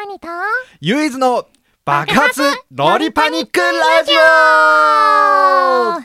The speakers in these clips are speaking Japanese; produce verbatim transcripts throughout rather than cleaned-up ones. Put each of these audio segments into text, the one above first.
パニとユイズの爆発ロリパニックラジオ。 はい、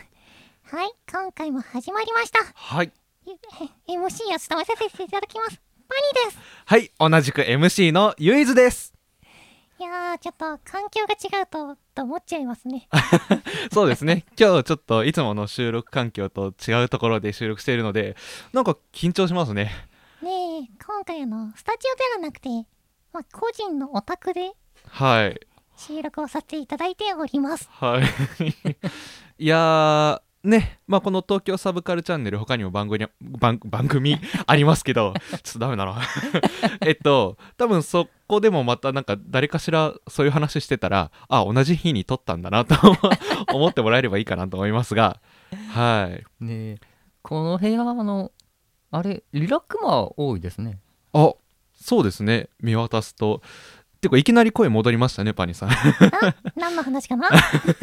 今回も始まりました。 はい、 エムシー を務めさせていただきますパニです。 はい、同じく エムシー のユイズです。 いやー、ちょっと環境が違うとと思っちゃいますね。 そうですね、今日ちょっといつもの収録環境と違うところで収録しているので、なんか緊張しますね。 ねえ、今回あのスタジオではなくて、まあ、個人のお宅ではい収録をさせていただいております。 はいいやーね、まあこの東京サブカルチャンネル他にも番組番番組ありますけどちょっとダメだなえっと多分そこでもまたなんか誰かしらそういう話してたら、あ、同じ日に撮ったんだなと思ってもらえればいいかなと思いますが、はいねえ、この部屋のあれリラックマ多いですね。 あ、そうですね、見渡すと。てかいきなり声戻りましたね、パニさん。 あ、何の話かな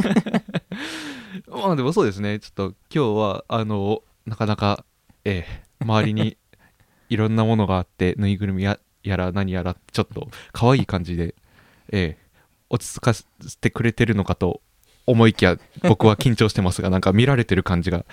まあでもそうですね、ちょっと今日はあのなかなか、えー、周りにいろんなものがあってぬいぐるみ や, やら何やらちょっと可愛い感じで、えー、落ち着かせてくれてるのかと思いきや僕は緊張してますがなんか見られてる感じが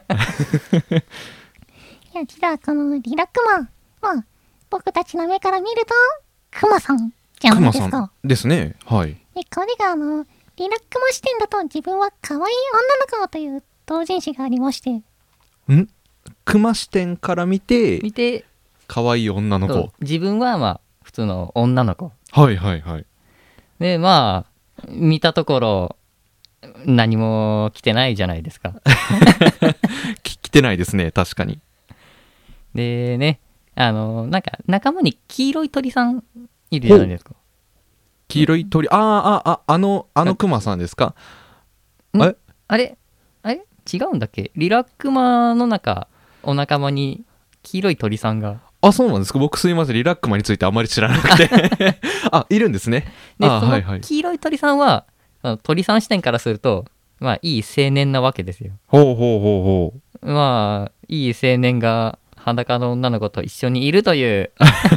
いや、実はこのリラックマン、まあ僕たちの目から見るとクマさんじゃないですか。 クマさんですね。はい。 でこれがあのリラックマ視点だと自分は可愛い女の子という同人誌がありまして、 んクマ視点から見て見て可愛い女の子。 自分はまあ普通の女の子はいはいはい。 で、まあ見たところ何も着てないじゃないですかき着てないですね、確かに。 でね、あのなんか仲間に黄色い鳥さんいるじゃないですか。 黄色い鳥、あーあああのあのクマさんですか。 んえあれあれ違うんだっけ。リラックマの中お仲間に黄色い鳥さんが。 あ、そうなんですか。僕すいません、リラックマについてあまり知らなくてあ、いるんですね。 で、そあ、はいはい。 の黄色い鳥さんはあの鳥さん視点からするとまあいい青年なわけですよ。 ほうほうほうほまあいい青年が裸の女の子と一緒にいるという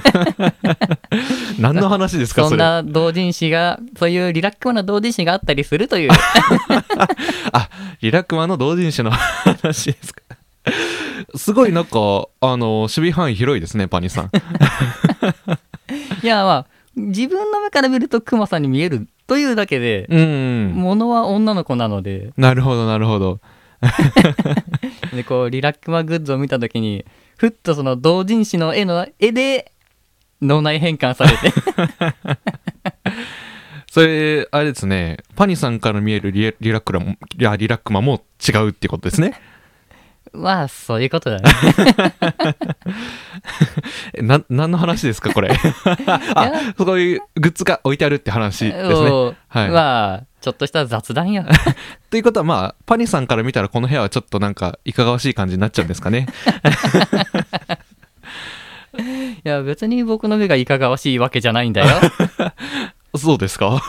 何の話ですかそれ。 そんな同人誌が、そういうリラックマな同人誌があったりするというあ、リラックマの同人誌の話ですか。すごいなんかあの守備範囲広いですね、パニさんいや、まあ自分の目から見るとクマさんに見えるというだけで、 うん、うん、 ものは女の子なので、 なるほどなるほどでこうリラックマグッズを見たときにふっとその同人誌の絵の絵で脳内変換されてそれあれですね、パニさんから見える リ, リラックラもリラックマも違うっていうことですね。 まあそういうことだねな何の話ですかこれあ、そういうグッズが置いてあるって話ですね、はい、 まあちょっとした雑談やということはまあパニさんから見たらこの部屋はちょっとなんかいかがわしい感じになっちゃうんですかねいや別に僕の目がいかがわしいわけじゃないんだよそうですか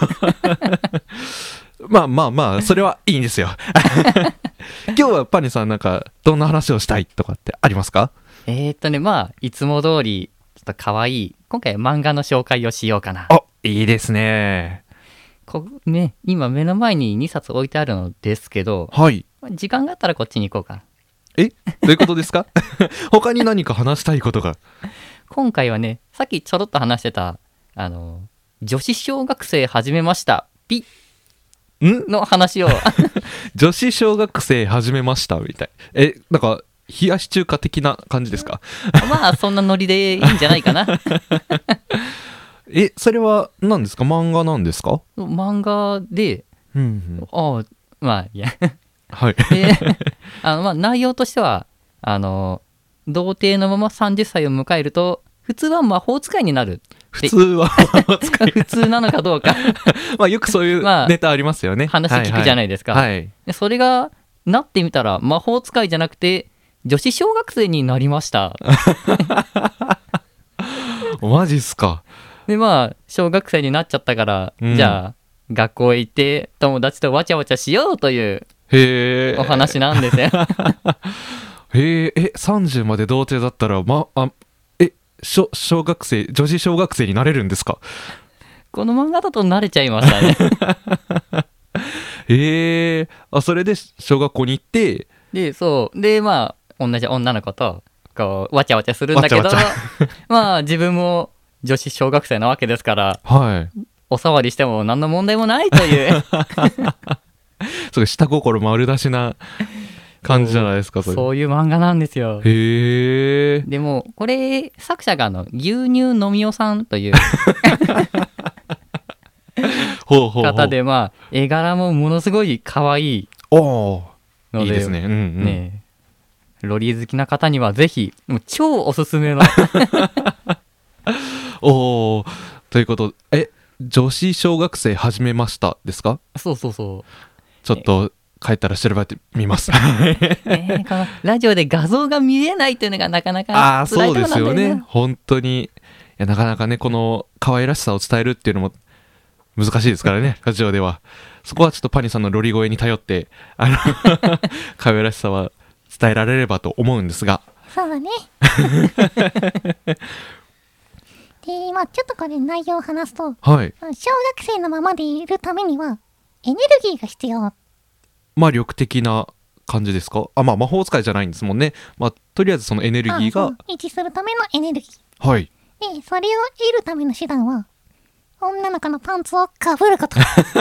まあまあまあそれはいいんですよ今日はパニさんなんかどんな話をしたいとかってありますか？ えーっとね、まあいつも通りちょっと可愛い今回漫画の紹介をしようかな。 あ、いいですね。 こね、今目の前ににさつ置いてあるのですけど、 はい。 時間があったらこっちに行こうかな。 え、どういうことですか他に何か話したいことが。 今回はね、さっきちょろっと話してたあの女子小学生始めましたピッの話を女子小学生始めましたみたい。え、なんか冷やし中華的な感じですか？ まあそんなノリでいいんじゃないかなえ、それは何ですか？漫画なんですか？ 漫画で、 うんうん、 ああ、まあいやはいであのまあ内容としてはあの童貞のままさんじゅっさいを迎えると普通は魔法使いになる。 普通は魔法使い普通なのかどうかまあよくそういうネタありますよね、 まあ、話聞くじゃないですか、 はいはい、 でそれがなってみたら魔法使いじゃなくて女子小学生になりましたマジっすか。 でまあ小学生になっちゃったから、うん、じゃあ学校へ行って友達とわちゃわちゃしようというへお話なんですよへえ、え、さんじゅうまで童貞だったら、ま、あ、え、小、小学生、女子小学生になれるんですか？ この漫画だと慣れちゃいましたね。 へえ。あ、それで小学校に行って、 で、そう。で、まあ、同じ女の子と、こう、わちゃわちゃするんだけど、 わちゃわまあ、自分も女子小学生なわけですから、 はい。 お触りしても何の問題もないという。 そう、下心丸出しな感じじゃないですか、それ。 そういう漫画なんですよ。 へえ。 でも、これ、作者があの、牛乳のみおさんというほうほうほう。 方で、まあ、絵柄もものすごい可愛いおー。 ので、 いいですね。うんうん。 ねえロリー好きな方にはぜひ、もう超おすすめの。 おー。ということで、え、女子小学生始めましたですか？ そうそうそちょっと帰ったら調べてみます。 う。ねえこのラジオで画像が見えないというのがなかなあかあ、 辛いとこそうですよろなんだよね。 ね。本当に。いや、なかなかね、この可愛らしさを伝えるっていうのも難しいですからね、ラジオでは。そこはちょっとパニさんのロリ声に頼って、あの、可愛らしさは伝えられればと思うんですが。 そうだね。で、まあちょっとこれ内容を話すと、 はい。 小学生のままでいるためには、エネルギーが必要。 魔力的な感じですか？あ、まあ魔法使いじゃないんですもんね。まあ、とりあえずそのエネルギーがあそう、維持するためのエネルギー。 はい。 で、それを得るための手段は、女の子のパンツをかぶること。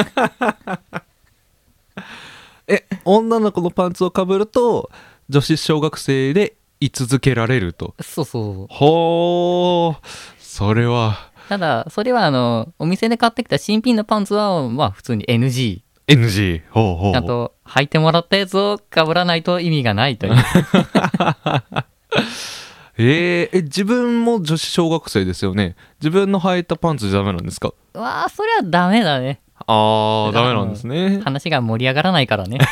え、女の子のパンツをかぶると、女子小学生で居続けられると。 そうそう。 ほー、それはただ、それはあの、お店で買ってきた新品のパンツは、まあ普通に エヌジエヌジー。ほうほうほー。 う。 あと、履いてもらったやつをかぶらないと意味がないという。 えー、え、自分も女子小学生ですよね。自分の履いたパンツじゃダメなんですか？ わあ、それはダメだね。 あー、ダメなんですね。 話が盛り上がらないからね。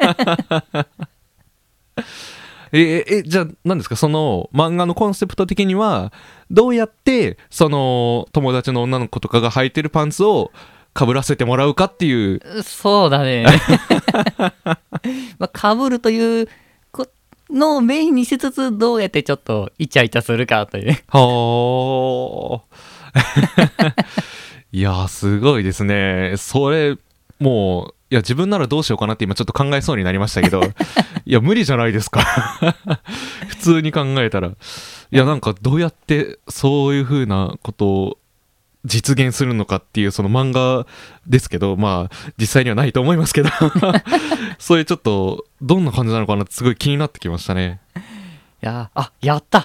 えー、え、じゃあ何ですか、その漫画のコンセプト的にはどうやってその友達の女の子とかが履いてるパンツをかぶらせてもらうかっていう。 そうだね。まあ、かぶるというこのをメインにしつつ、どうやってちょっとイチャイチャするかという。 はあ。いやー、すごいですね。それもう、いや、自分ならどうしようかなって今ちょっと考えそうになりましたけど、いや、無理じゃないですか。普通に考えたら。いや、なんかどうやってそういう風なことを実現するのかっていう、その漫画ですけど、まあ実際にはないと思いますけど、そういうちょっとどんな感じなのかなってすごい気になってきましたね。 いやー、あ、やった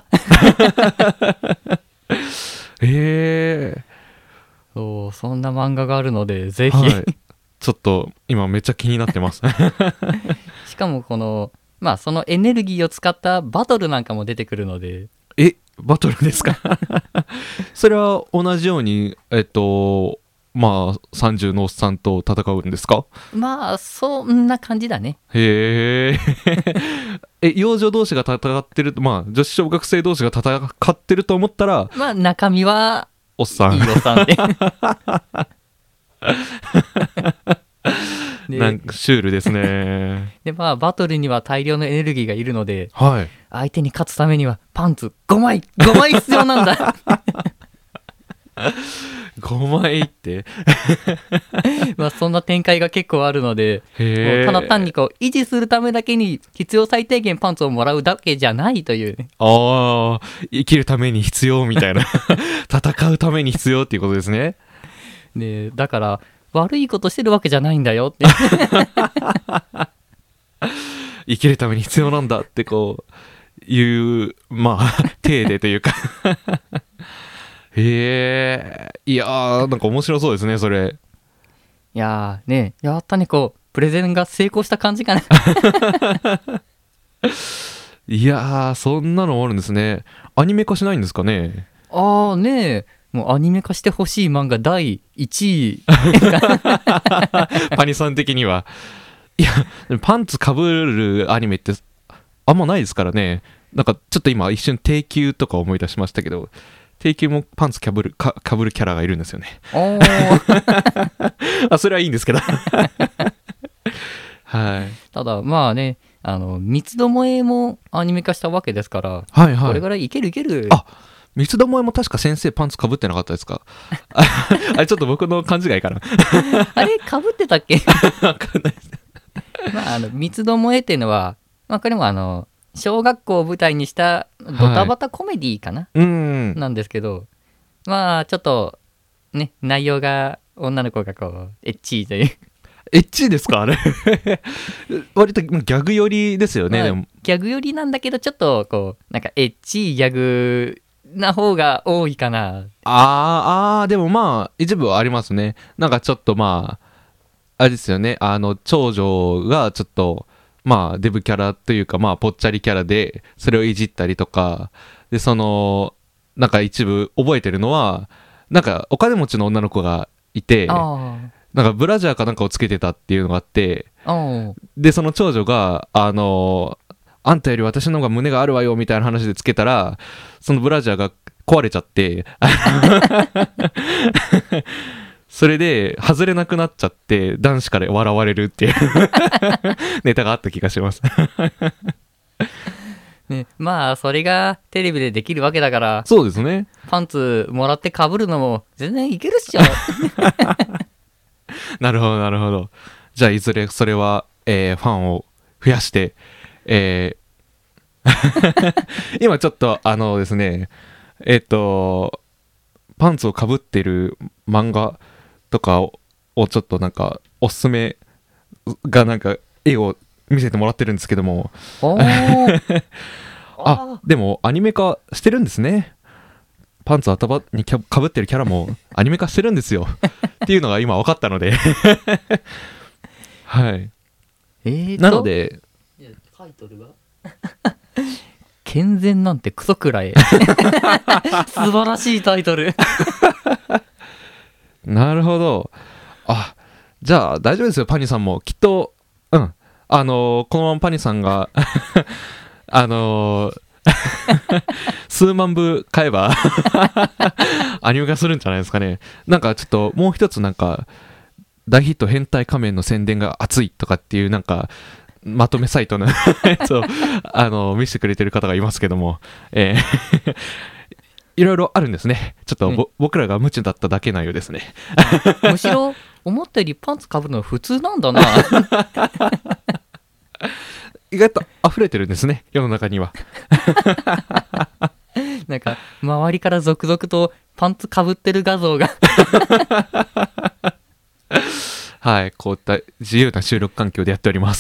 えー、 そう、そんな漫画があるので、ぜひ、 はい、ちょっと今めっちゃ気になってます。 しかもこの、まあそのエネルギーを使ったバトルなんかも出てくるので、 え、バトルですか？それは同じように、えっと、まあ、さんじゅうのおっさんと戦うんですか？ まあそんな感じだね。 へえ。え、幼女同士が戦ってる、まあ、女子小学生同士が戦ってると思ったら、 まあ中身は、 おっさん。 いいおっさんで。でなんかシュールですね。 で、まあバトルには大量のエネルギーがいるので、 はい。 相手に勝つためにはパンツごまいごまい必要なんだ。 ごまいってまあそんな展開が結構あるので、 へえ。 もうただ単にこう維持するためだけに必要最低限パンツをもらうだけじゃないというね。 ああ、生きるために必要みたいな。戦うために必要っていうことですね。 でだから悪いことしてるわけじゃないんだよって。 生きるために必要なんだってこういう、まあ体でというか。へえ。いやー、なんか面白そうですね、それ。 いやーね、やったね、こうプレゼンが成功した感じかな。 いやー、そんなのあるんですね。アニメ化しないんですかね？ ああねえ、もうアニメ化してほしい漫画だいいちい。 パニさん的には。いや、でもパンツかぶるアニメってあんまないですからね。なんかちょっと今一瞬低級とか思い出しましたけど、低級もパンツかぶるか、かぶるキャラがいるんですよね。 おあ、それはいいんですけど。はい。 ただまあね、あの三つどもえもアニメ化したわけですから、 はいはい。 これぐらいいけるいける。 あ、 三つどもえも確か先生パンツかぶってなかったですか？ああれちょっと僕の勘違いかな。 あれかぶってたっけ？ わかんないです。 まああの三つどもえっていうのは、まあこれもあの小学校を舞台にしたドタバタコメディかな、 うーん。 なんですけど、まあちょっとね内容が女の子がこうエッチーという、 エッチですかあれ？割とギャグ寄りですよね、 まあでも。 ギャグ寄りなんだけどちょっとこうなんかエッチーギャグな方が多いかな。 あーあーでもまあ一部はありますね。なんかちょっとまああれですよね、あの長女がちょっとまあデブキャラというかまあぽっちゃりキャラでそれをいじったりとかで、そのなんか一部覚えてるのはなんかお金持ちの女の子がいて、 あなんかブラジャーかなんかをつけてたっていうのがあって、 あ、おうでその長女があのあんたより私の方が胸があるわよみたいな話でつけたら、そのブラジャーが壊れちゃってそれで外れなくなっちゃって男子から笑われるっていうネタがあった気がしますね、まあそれがテレビでできるわけだからそうですね。 パンツもらってかぶるのも全然いけるっしょ。 なるほどなるほど。じゃあいずれそれは、えーファンを増やして、えー今ちょっとあのですねえっ、とパンツをかぶってる漫画とかををちょっとなんかおすすめがなんか絵を見せてもらってるんですけども、 おーあでもアニメ化してるんですね。パンツ頭にかぶってるキャラもアニメ化してるんですよっていうのが今分かったのではいえーとなのでタイトルが健全なんてクソくらい素晴らしいタイトル。 なるほど。あじゃあ大丈夫ですよ。パニさんもきっとうんあのーこのままパニさんがあのー数万部買えばアニメ化するんじゃないですかね。なんかちょっともう一つなんか大ヒット変態仮面の宣伝が熱いとかっていうなんかまとめサイトのやつをあの見せてくれてる方がいますけども、えーいろいろあるんですね。ちょっとぼ、 ね僕らが無知だっただけなようですね。 むしろ思ったよりパンツかぶるの普通なんだな。 意外と溢れてるんですね、世の中には。 なんか周りから続々とパンツかぶってる画像がはい、こういった自由な収録環境でやっております。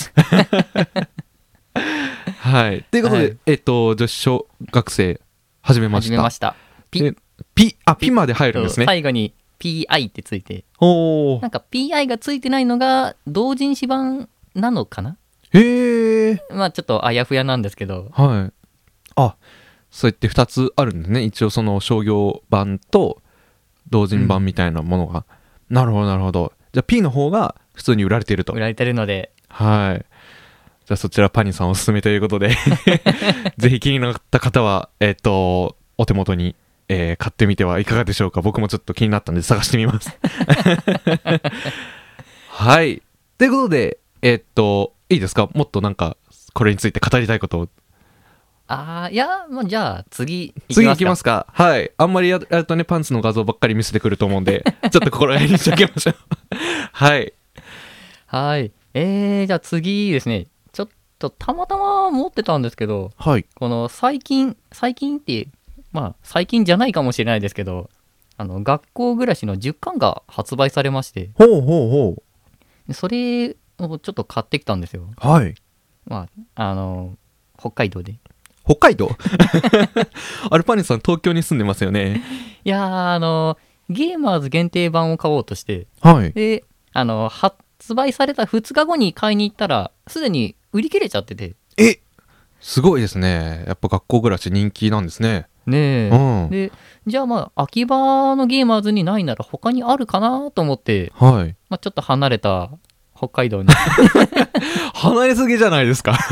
はい、ということで、 はいえっと女子小学生始めました。 始めましたピでピあピまで入るんですね。 最後に ピーアイ ってついて、 おーなんか ピーアイ がついてないのが同人誌版なのかな。 へえ。 まあちょっとあやふやなんですけど、 はい。あそうやってふたつあるんですね。一応その商業版と同人版みたいなものが、うん、なるほどなるほど。じゃあ P の方が普通に売られていると。 売られてるので、 はい。じゃあそちらパニさんおすすめということでぜひ気になった方はえっ、ー、とお手元に、えー、買ってみてはいかがでしょうか。僕もちょっと気になったんで探してみますはいということでえっ、ー、といいですか、もっとなんかこれについて語りたいことを。 あーいや、まあ、じゃあ次いき次ますか。 行きますか。はいあんまりやるとねパンツの画像ばっかり見せてくると思うんでちょっと心がけにしておきましょうはいはいえー、じゃあ次ですね、ちょっとたまたま持ってたんですけど、 はいこの最近最近ってまあ最近じゃないかもしれないですけど、あの学校暮らしのじゅっかんが発売されまして、 ほうほうほでそれをちょっと買ってきたんですよ。 う。はいまああの北海道で。 北海道アルパニさん東京に住んでますよね。 いやーあのゲーマーズ限定版を買おうとして、 はいであの発売されたふつかごに買いに行ったらすでに売り切れちゃってて、 えすごいですね。やっぱ学校暮らし人気なんですね。 ねえ、 うんでじゃあまあ秋葉のゲーマーズにないなら他にあるかなと思って、 はいまあ、ちょっと離れた北海道に離れすぎじゃないですか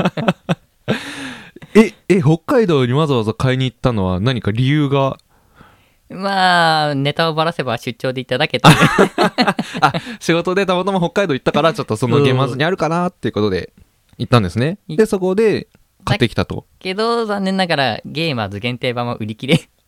ええ北海道にわざわざ買いに行ったのは何か理由が。 まあネタをばらせば出張でいただけてあ仕事でたまたま北海道行ったからちょっとそのゲーマーズにあるかなっていうことで行ったんですね。でそこで買ってきたと。 けど残念ながらゲーマーズ限定版は売り切れ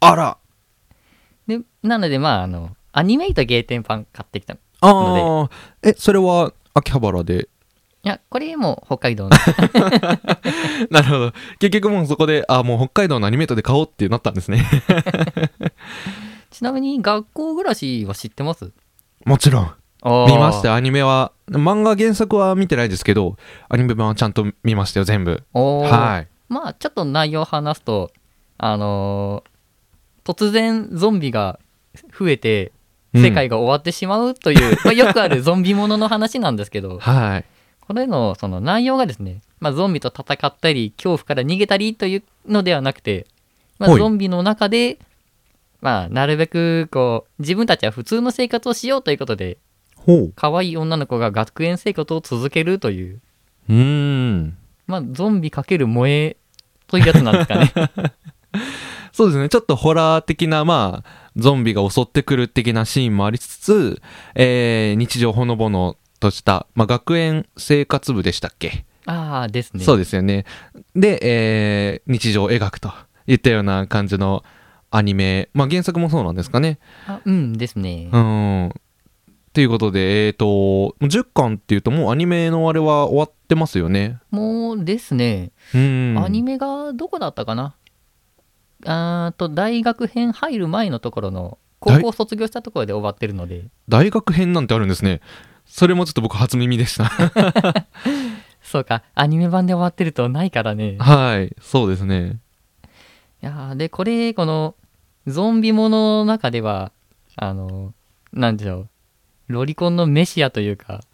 あら。 でなのでまああのアニメイトゲーテン版買ってきた。 ああ、え、それは秋葉原で。 いやこれも北海道のなるほど。結局もうそこで、あ、もう北海道のアニメートで買おうってなったんですね。 ちなみに学校暮らしは知ってます？ もちろん。 あ見ましたよ、アニメは。漫画原作は見てないですけど、アニメ版はちゃんと見ましたよ、全部。 おーはい。 まあちょっと内容を話すとあのー突然ゾンビが増えて世界が終わってしまうという、まあ、よくあるゾンビものの話なんですけど、 はい。 これのその内容がですね、まあ、ゾンビと戦ったり恐怖から逃げたりというのではなくて、まあ、 はいゾンビの中で、まあ、なるべくこう自分たちは普通の生活をしようということでほう。 可愛い女の子が学園生活を続けるという、 うーん。 まあ、ゾンビかける萌えというやつなんですかね。 そうですね。ちょっとホラー的な、まあ、ゾンビが襲ってくる的なシーンもありつつ、えー、日常ほのぼのとした、まあ、学園生活部でしたっけ？ ああですね。 そうですよね。で、えー、日常を描くといったような感じのアニメ。まあ、原作もそうなんですかね。 あうんですね。 うん。ということで、えっ、と、じゅっかんっていうともうアニメのあれは終わってますよね。 もうですね、 うん。 アニメがどこだったかな、あーと大学編入る前のところの高校卒業したところで終わってるので、 大学編なんてあるんですね。それもちょっと僕初耳でした。 そうか、アニメ版で終わってるとないからね。 はい、そうですね。 いやーでこれこのゾンビものの中ではあのなんでしょう、ロリコンのメシアというか、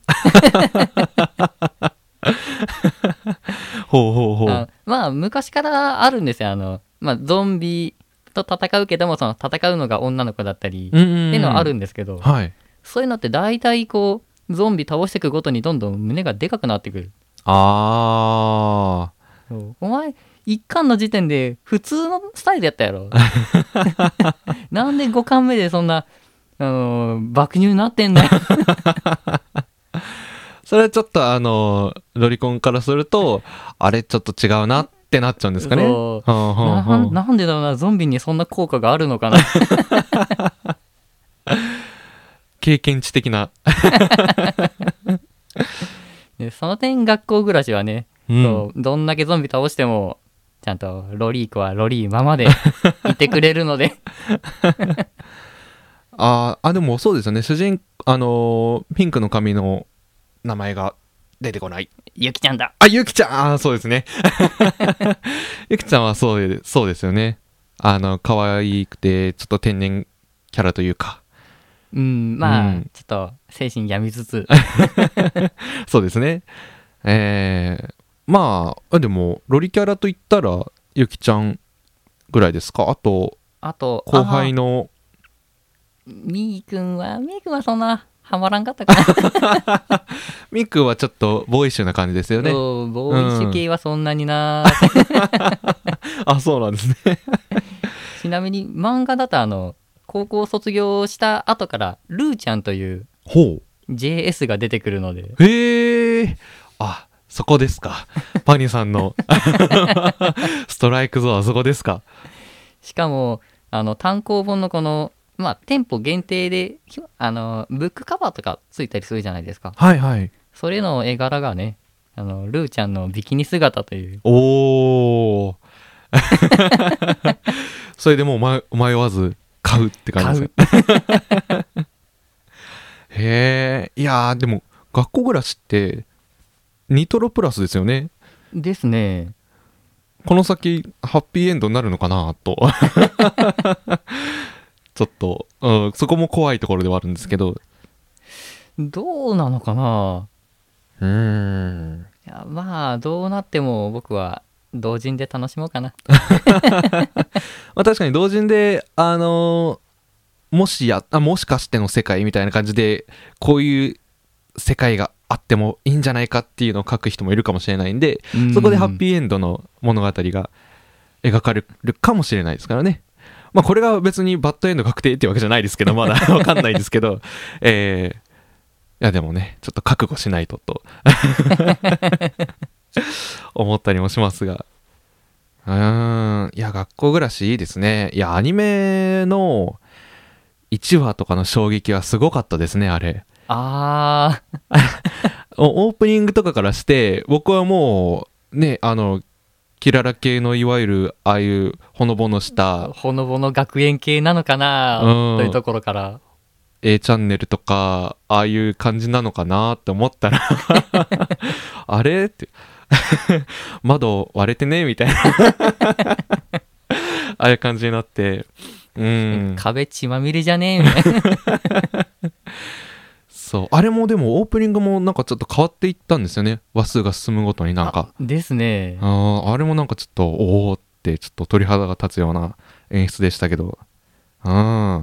ほうほうほう。 あまあ昔からあるんですよ。あの、まあ、ゾンビと戦うけどもその戦うのが女の子だったりってうんうんうんいうのはあるんですけど、 はい。 そういうのって大体こうゾンビ倒していくごとにどんどん胸がでかくなってくる。 あそうお前いっかんの時点で普通のスタイルやったやろ。なんでごかんめでそんな、あのー爆乳になってんだよ。 ー。それはちょっとあの、ロリコンからすると、あれちょっと違うなってなっちゃうんですかね。 そうはあはあはあななんでだろうな、ゾンビにそんな効果があるのかな。 経験値的な。 でその点学校暮らしはね、 うんそうどんだけゾンビ倒してもちゃんとロリークはロリーままでいてくれるので。 あーあ、でもそうですよね。主人、あのーピンクの髪の名前が出てこない。 ゆきちゃんだ。 あ、ゆきちゃん、あーそうですね。ゆきちゃんはそうで、そうですよね。あの、可愛くて、ちょっと天然キャラというか。 うんまあ、 うんちょっと精神病みつつ。 そうですね。えー、まあ、あでも、ロリキャラと言ったら、ゆきちゃんぐらいですか。あと、 あと後輩の、 あーみーくんはみーくんはそんなハマらんかったかな。 みっくんはちょっとボーイッシュな感じですよね。 そうボーイッシュ系はそんなにな。 あ、そうなんですね。 ちなみに漫画だとあの高校卒業した後からルーちゃんというほう。 ジェイエス が出てくるので、 へえ。あ、そこですか。パニさんのストライクゾーンはそこですか。 しかもあの単行本のこのまあ店舗限定でひあのブックカバーとかついたりするじゃないですか。 はいはい。 それの絵柄がね、あのルーちゃんのビキニ姿という。 おー。それでもう迷迷わず買うって感じですか。へえ。いやー、でも学校暮らしってニトロプラスですよね。 ですね。 この先ハッピーエンドになるのかなと。ちょっと、うん、そこも怖いところではあるんですけど。 どうなのかな。 うーん。 いやまあどうなっても僕は同人で楽しもうかな。 まあ確かに同人で、あのーもしや、あ、もしかしての世界みたいな感じで、こういう世界があってもいいんじゃないかっていうのを書く人もいるかもしれないんで、そこでハッピーエンドの物語が描かれるかもしれないですからね。まあこれが別にバッドエンド確定っていうわけじゃないですけど、まだわかんないですけど、えー、いやでもね、ちょっと覚悟しないとと思ったりもしますが、 うーん。いや、学校暮らしいいですね。いや、アニメのいちわとかの衝撃はすごかったですね、あれ。 あおオープニングとかからして、僕はもう、ね、あの、キララ系のいわゆる、ああいうほのぼのしあ、 たほのぼの学園系なのかな、 うんというところから。 A チャンネルとか、ああいう感じなのかなって思ったらあれって窓割れてねみたいなああいう感じになって、うん。 壁血まみれじゃねえみたいな。 そう。あれもでもオープニングもなんかちょっと変わっていったんですよね。話数が進むごとになんか。 あですね。 ああ、あれもなんかちょっと、おおってちょっと鳥肌が立つような演出でしたけど。うん。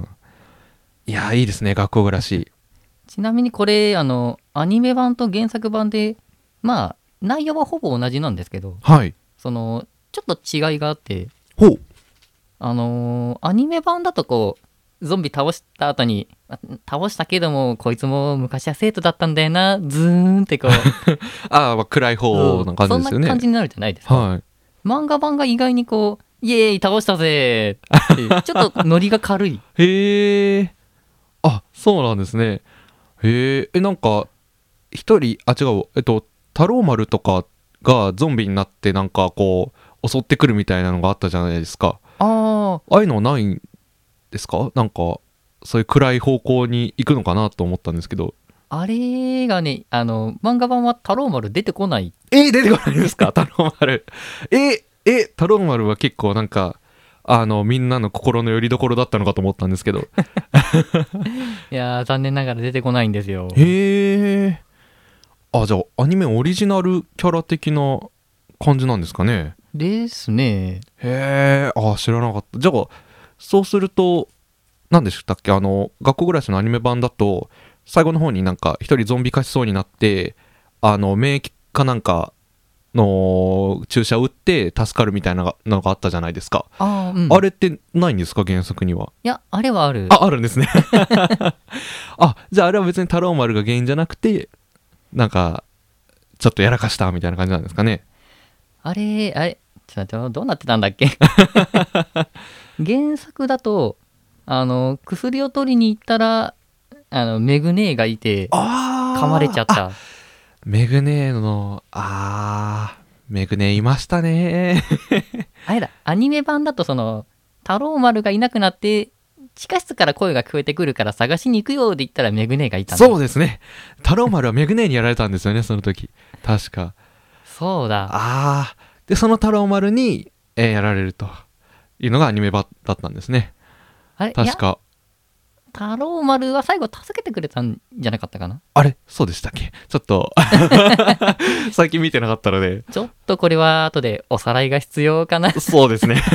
いや、いいですね、学校暮らし。 ちなみにこれ、あの、アニメ版と原作版で、まあ、内容はほぼ同じなんですけど、 はい。 その、ちょっと違いがあって、 ほう。 あのーアニメ版だとこう、ゾンビ倒した後に、あ倒したけども、こいつも昔は生徒だったんだよな、ズーンってこう、 ああ、まあ、暗い方な感じですよそんなね。 感じになるじゃないですか。 はい。 漫画版が意外にこう、イエーイ倒したぜーっていう、ちょっとノリが軽い。 へえ。あ、そうなんですね。へえ。え、なんか、一人、あ、違う、えっと、太郎丸とかがゾンビになってなんかこう、襲ってくるみたいなのがあったじゃないですか。 あああいうのはないんですか？なんか、そういう暗い方向に行くのかなと思ったんですけど。 あ、あれがね、あの、漫画版は太郎丸出てこない。 えー、出てこないんですか太郎丸。え、え、太郎丸は結構なんか、あの、みんなの心の拠り所だったのかと思ったんですけど。 いやー、残念ながら出てこないんですよ。 へえ。あ、じゃあ、アニメオリジナルキャラ的な感じなんですかね。 ですね。 へえ、あ、知らなかった。じゃあ、そうすると、何でしたっけ、あの、学校暮らしのアニメ版だと、最後の方になんか一人ゾンビ化しそうになって、あの、免疫かなんかの注射を打って助かるみたいなのがあったじゃないですか。 ああ、うん。 あれってないんですか、原作には。 いや、あれはある。 あ、あるんですね。あ、じゃああれは別に太郎丸が原因じゃなくて、なんか、ちょっとやらかしたみたいな感じなんですかね。 あれ、あれ、ちょっと待ってどうなってたんだっけ原作だと、あの、薬を取りに行ったら、あの、メグネーがいて、 あ噛まれちゃっ。た。 メグネーの、あー、メグネーいましたね。 あれだ、アニメ版だとその、太郎丸がいなくなって、地下室から声が聞こえてくるから探しに行くよって言ったらメグネーがいたんだ。 そうですね。太郎丸はメグネーにやられたんですよね、その時。確か。 そうだ。 あー。で、その太郎丸に、えーやられるというのがアニメ版だったんですね。 あれ、いや、 確か。 太郎丸は最後助けてくれたんじゃなかったかな。 あれそうでしたっけ、ちょっと、最近見てなかったので。 ちょっとこれは後でおさらいが必要かな。 そうですね。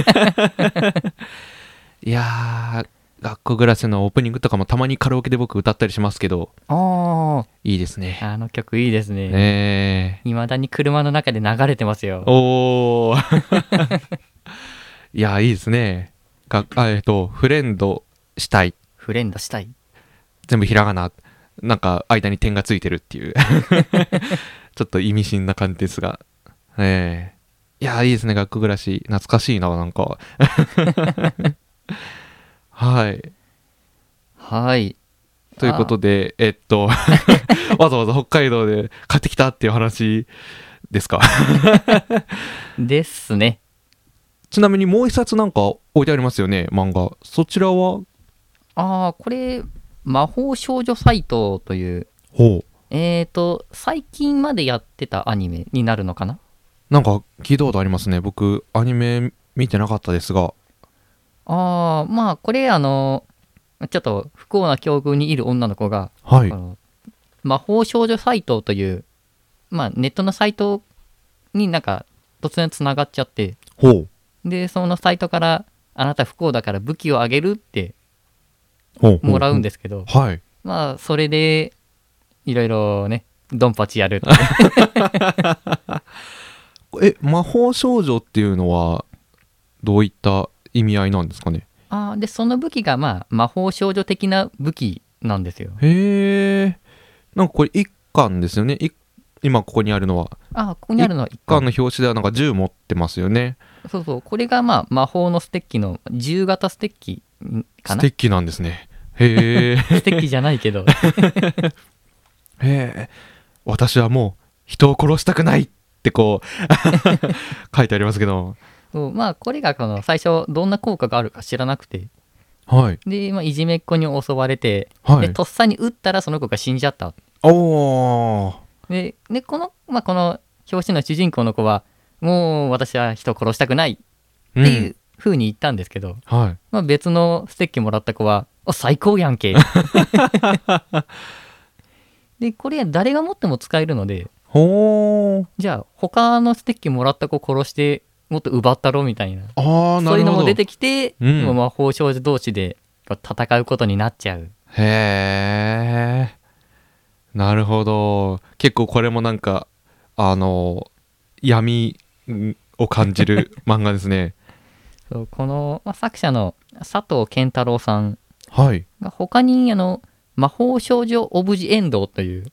いやー、学校暮らしのオープニングとかもたまにカラオケで僕歌ったりしますけど、 あいいですね。 あ、あの曲いいですね。 ねいまだに車の中で流れてますよえ。。おー。いやー、いいですね。があえっと、フレンドしたい。 フレンドしたい。 全部ひらがな。なんか間に点がついてるっていう。ちょっと意味深な感じですが。ええ。いやー、いいですね。学校暮らし。懐かしいな、なんか。はい。 はい。 ということで、えっと、わざわざ北海道で買ってきたっていう話ですか。 ですね。 ちなみにもう一冊なんか置いてありますよね、漫画。そちらは？ ああ、これ、魔法少女サイトという、 ほう。 えーと、最近までやってたアニメになるのかな。 なんか聞いたことありますね。僕、アニメ見てなかったですが。 ああ、まあ、これ、あの、ちょっと不幸な境遇にいる女の子が、 はいあ。の魔法少女サイトという、まあ、ネットのサイトになんか突然つながっちゃって、 ほう。 で、そのサイトから、あなた不幸だから武器をあげるってほうほうほう。 もらうんですけど、 はい。 まあ、それで、いろいろね、ドンパチやるって。 え、魔法少女っていうのは、どういった意味合いなんですかね。 あーで、その武器が、まあ、魔法少女的な武器なんですよ。 へえ。なんかこれ一巻ですよね。い今ここにあるのは。 あーここにあるのは一一巻巻。 の表紙ではなんか銃持ってますよね。 そうそう、これがまあ魔法のステッキのじゅう型ステッキかな。 ステッキなんですね。へえ。 ステッキじゃないけど。 へえ。私はもう人を殺したくないってこう書いてありますけど。 そうまあこれがこの最初どんな効果があるか知らなくて、 はい。 で、まあ、いじめっ子に襲われて、 はいでとっさに撃ったらその子が死んじゃった。 おー。 ででこの、まあ、この表紙の主人公の子はもう私は人を殺したくないってうん。 いう風に言ったんですけど、 はい。 まあ、別のステッキもらった子はお最高やんけでこれ誰が持っても使えるので、 ほー。 じゃあ他のステッキもらった子殺してもっと奪ったろみたいな、 あー、なるほど。 そういうのも出てきて、 うんもう魔法少女同士でこう戦うことになっちゃう。 へえ。なるほど。結構これもなんかあの闇を感じる漫画ですね。 そうこの、まあ、作者の佐藤健太郎さんはい。 が他にあの魔法少女オブジェエンドという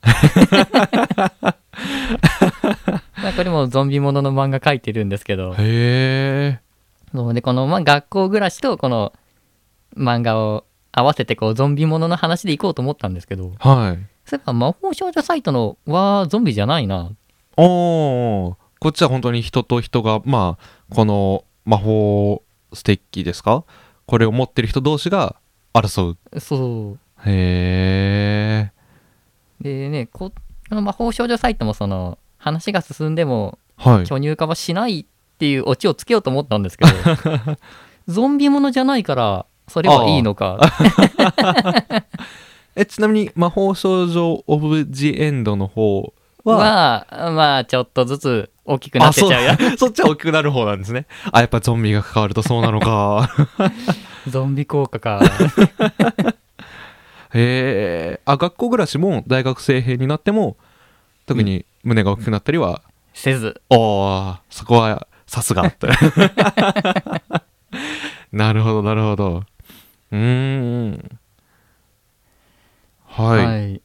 まあこれもゾンビものの漫画描いてるんですけど、 へえ。 そうでこの、まあ、学校暮らしとこの漫画を合わせてこうゾンビものの話でいこうと思ったんですけど、 はい。 そういえば魔法少女サイトのはゾンビじゃないな。 おー。こっちは本当に人と人がまあこの魔法ステッキですか、これを持ってる人同士が争う。 そへえ。 うでね、ここの魔法少女サイトもその話が進んでもはい。 巨乳化はしないっていうオチをつけようと思ったんですけどゾンビものじゃないからそれはいいのか。 えちなみに魔法少女オブジエンドの方はまあまあちょっとずつ大きくなってちゃうよ。 あそうそっちは大きくなる方なんですね。あやっぱゾンビが関わるとそうなのか。 ゾンビ効果か。 へえ。あ学校暮らしも大学生編になっても特に胸が大きくなったりは、 せず。 おーそこはさすがってなるほどなるほど。うーんはい、 はい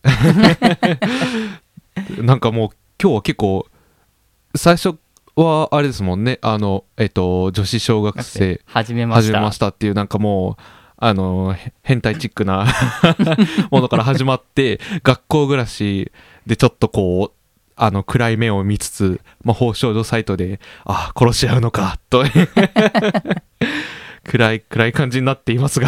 なんかもう今日は結構最初はあれですもんね、あのえっと女子小学生始めました。 始めましたっていうなんかもうあのへ変態チックなものから始まって学校暮らしでちょっとこうあの暗い目を見つつ魔法少女サイトであ殺し合うのかと暗い暗い感じになっていますが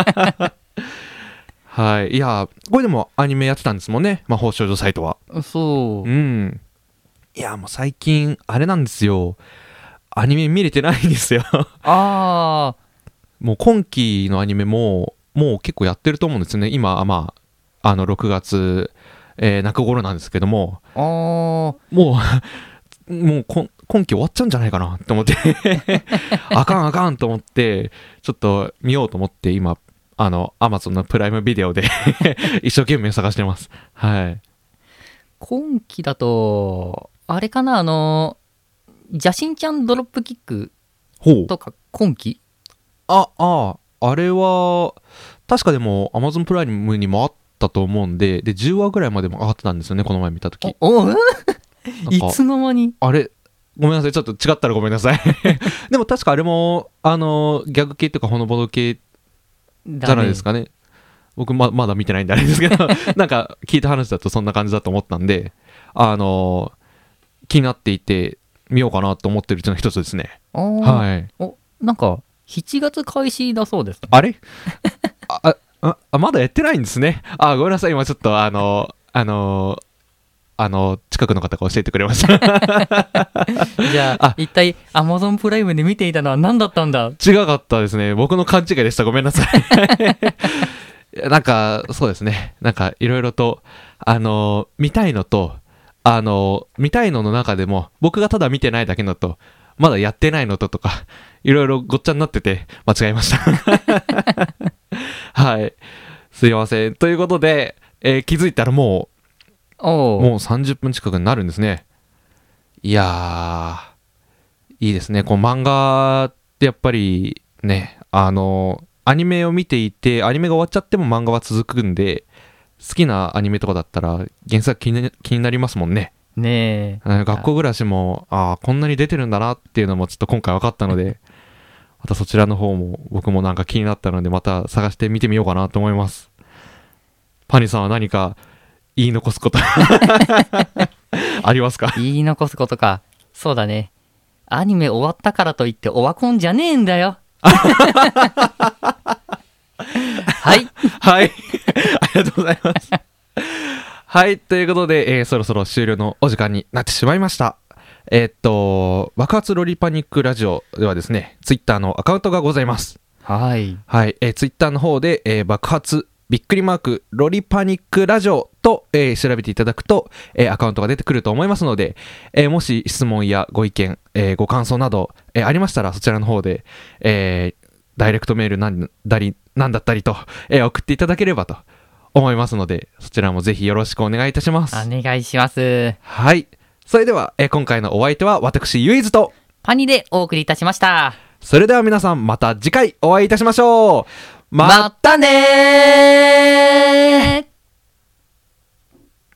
はいいやこれでもアニメやってたんですもんね、魔法少女サイトは。 そううんいやもう最近あれなんですよ、アニメ見れてないんですよあもう今期のアニメももう結構やってると思うんですよね。今まああのろくがつ、えー、中頃なんですけども、 ーあーもうもうこ今期終わっちゃうんじゃないかなって思ってあかんあかんと思ってちょっと見ようと思って今あの Amazon のプライムビデオで一生懸命探してます。はい今期だとあれかな、あの邪神ちゃんドロップキックほうとか今期あああれは確かでも Amazon プライムにもあったと思うんででじゅうわぐらいまでも上がってたんですよね、この前見たとき。 おおなんいかつの間に。 あれごめんなさいちょっと違ったらごめんなさいでも確かあれもあのギャグ系っていうかほのぼの系じゃないですかね。僕 ま, まだ見てないんであれですけどなんか聞いた話だとそんな感じだと思ったんであの気になっていて見ようかなと思ってるうちの一つですね。 あーはいおなんかしちがつ開始だそうです。 あれあああまだやってないんですね。あごめんなさい今ちょっとあのあのあの近くの方が教えてくれましたじゃああ一体 Amazon プライムで見ていたのは何だったんだ。 違かったですね、僕の勘違いでした、ごめんなさいなんかそうですね、なんかいろいろとあの見たいのとあの見たいのの中でも僕がただ見てないだけのとまだやってないのととかいろいろごっちゃになってて間違えましたはいすいませんということで、えー気づいたらもおううもうさんじゅっぷん近くになるんですね。いやーいいですね、こう漫画ってやっぱりねあのアニメを見ていてアニメが終わっちゃっても漫画は続くんで好きなアニメとかだったら原作気に気になりますもんね。 ねえ。 学校暮らしも、ああ、こんなに出てるんだなっていうのもちょっと今回分かったので、またそちらの方も僕もなんか気になったので、また探してみてみようかなと思います。パニさんは何か言い残すことありますか？ 言い残すことか。そうだね。アニメ終わったからといってオワコンじゃねえんだよ。はい。 はい。ありがとうございます。はい。ということで、えー、そろそろ終了のお時間になってしまいました。えー、っと、爆発ロリパニックラジオではですね、ツイッターのアカウントがございます。 はい。 はい。えー、ツイッターの方で、えー、爆発びっくりマークロリパニックラジオと、えー、調べていただくと、えー、アカウントが出てくると思いますので、えー、もし質問やご意見、えー、ご感想など、えー、ありましたらそちらの方で、えー、ダイレクトメールなんだりなんだったりと、えー、送っていただければと思いますので、そちらもぜひよろしくお願いいたします。 お願いします。 はい。それでは、えー、今回のお相手は私ゆいずとパニでお送りいたしました。 それでは皆さんまた次回お会いいたしましょう。 またねー。